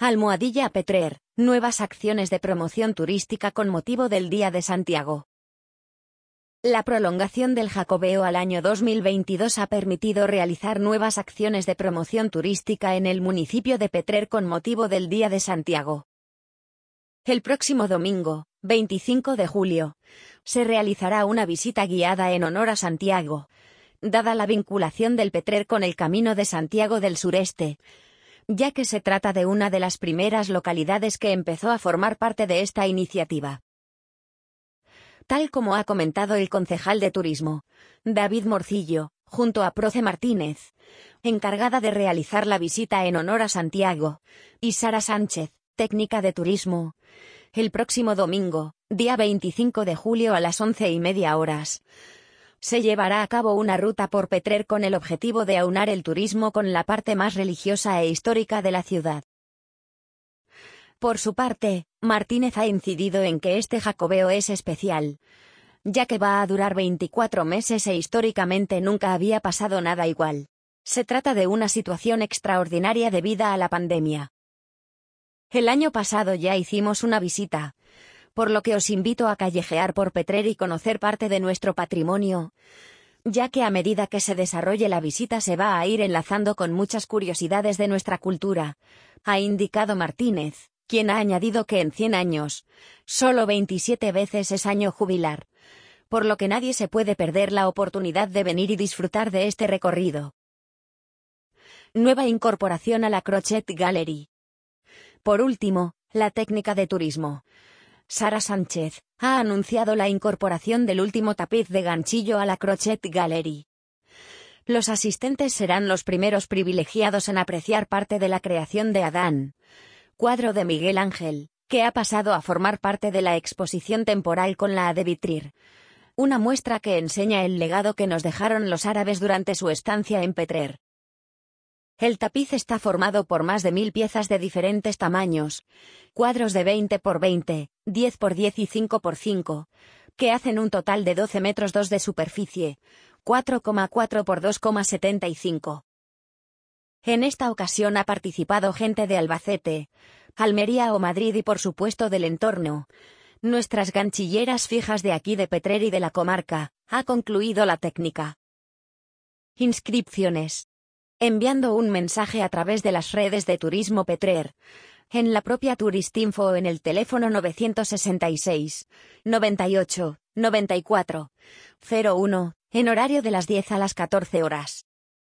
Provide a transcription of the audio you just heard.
Almohadilla Petrer, nuevas acciones de promoción turística con motivo del Día de Santiago. La prolongación del Jacobeo al año 2022 ha permitido realizar nuevas acciones de promoción turística en el municipio de Petrer con motivo del Día de Santiago. El próximo domingo, 25 de julio, se realizará una visita guiada en honor a Santiago, dada la vinculación del Petrer con el Camino de Santiago del Sureste, ya que se trata de una de las primeras localidades que empezó a formar parte de esta iniciativa. Tal como ha comentado el concejal de Turismo, David Morcillo, junto a Proce Martínez, encargada de realizar la visita en honor a Santiago, y Sara Sánchez, técnica de turismo, el próximo domingo, día 25 de julio a las 11:30 horas, se llevará a cabo una ruta por Petrer con el objetivo de aunar el turismo con la parte más religiosa e histórica de la ciudad. Por su parte, Martínez ha incidido en que este Jacobeo es especial, ya que va a durar 24 meses e históricamente nunca había pasado nada igual. Se trata de una situación extraordinaria debido a la pandemia. El año pasado ya hicimos una visita, por lo que os invito a callejear por Petrer y conocer parte de nuestro patrimonio, ya que a medida que se desarrolle la visita se va a ir enlazando con muchas curiosidades de nuestra cultura, ha indicado Martínez, quien ha añadido que en 100 años, solo 27 veces es año jubilar, por lo que nadie se puede perder la oportunidad de venir y disfrutar de este recorrido. Nueva incorporación a la Crochet Gallery. Por último, la técnica de turismo, Sara Sánchez, ha anunciado la incorporación del último tapiz de ganchillo a la Crochet Gallery. Los asistentes serán los primeros privilegiados en apreciar parte de la creación de Adán, cuadro de Miguel Ángel, que ha pasado a formar parte de la exposición temporal con la de Vitrir, una muestra que enseña el legado que nos dejaron los árabes durante su estancia en Petrer. El tapiz está formado por más de 1000 piezas de diferentes tamaños, cuadros de 20 por 20, 10 por 10 y 5 por 5, que hacen un total de 12 metros 2 de superficie, 4,4 por 2,75. En esta ocasión ha participado gente de Albacete, Almería o Madrid y por supuesto del entorno. Nuestras ganchilleras fijas de aquí de Petrer y de la comarca, ha concluido la técnica. Inscripciones. Enviando un mensaje a través de las redes de Turismo Petrer, en la propia Turistinfo o en el teléfono 966 98 94 01, en horario de las 10 a las 14 horas.